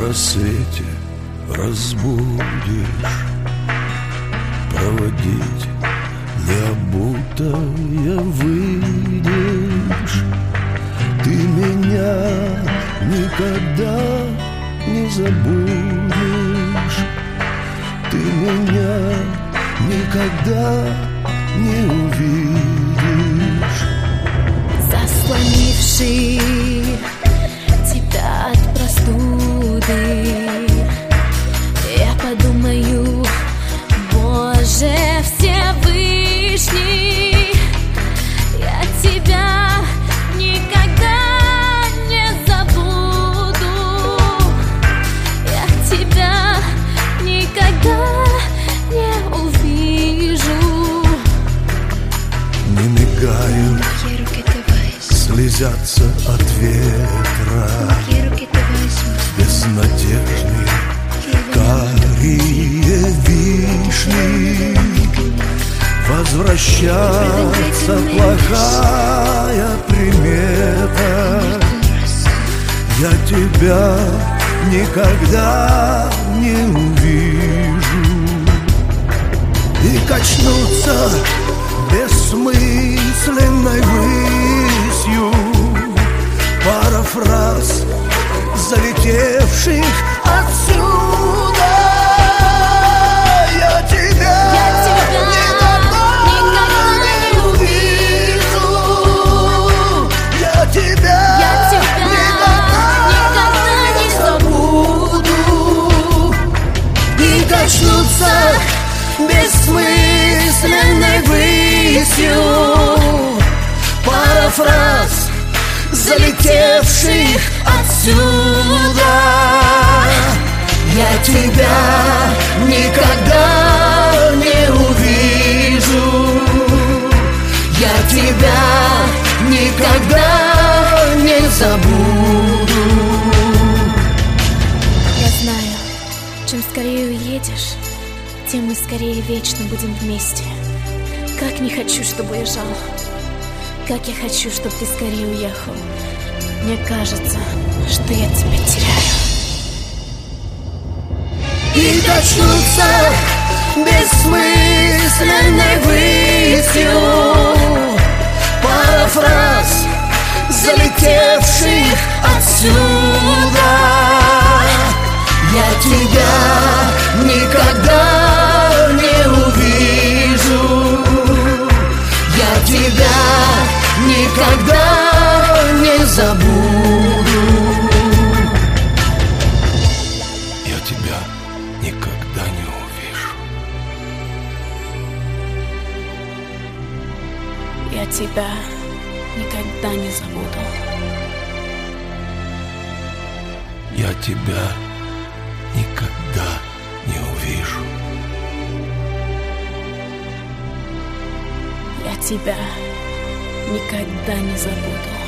рассвете разбудишь, проводить необутая выйдешь. Ты меня никогда не забудешь, ты меня никогда не увидишь. Заслонивший тебя от простуды, я подумаю: Боже Всевышний, я тебя никогда не забуду, я тебя никогда не увижу. Не мигают, слезятся от ветра безнадежные карие вишни. Возвращаться плохая примета, я тебя никогда не увижу. И качнуться бессмысленной высью пара фраз, залетевших отсюда. Я тебя никогда не увижу, я тебя никогда не забуду. И качнуться бессмысленной высью пара фраз, залетевших отсюда. Я тебя никогда не увижу, я тебя никогда не забуду. Я знаю, чем скорее уедешь, тем мы скорее вечно будем вместе. Как не хочу, чтобы уезжал, как я хочу, чтобы ты скорее уехал. Мне кажется, что я тебя теряю. И качнуться бессмысленной высью пара фраз, залетевших отсюда. Я тебя никогда не увижу, я тебя никогда не забуду. Я тебя никогда не увижу. Я тебя никогда не забуду. Я тебя никогда не увижу. Я тебя никогда не забуду.